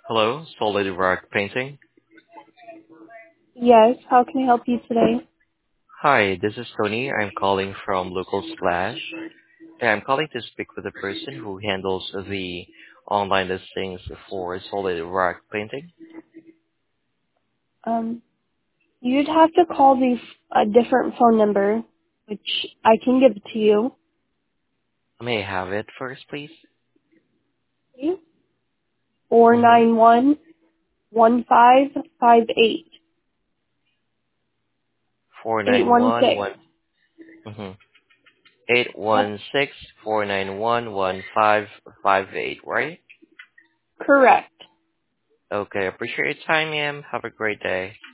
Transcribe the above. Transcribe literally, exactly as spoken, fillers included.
Hello, Solid Rock Painting. Yes, how can I help you today? Hi, this is Tony. I'm calling from Local Slash. And I'm calling to speak with the person who handles the online listings for Solid Rock Painting. Um, you'd have to call the a different phone number, which I can give to you. May I have it first, please? Four Mm-hmm. nine one one five five eight Four eight nine one one six. one. Mm-hmm. Eight Yep, one six four nine one one five five eight. Right? correct. Okay. Appreciate your time, ma'am. Have a great day.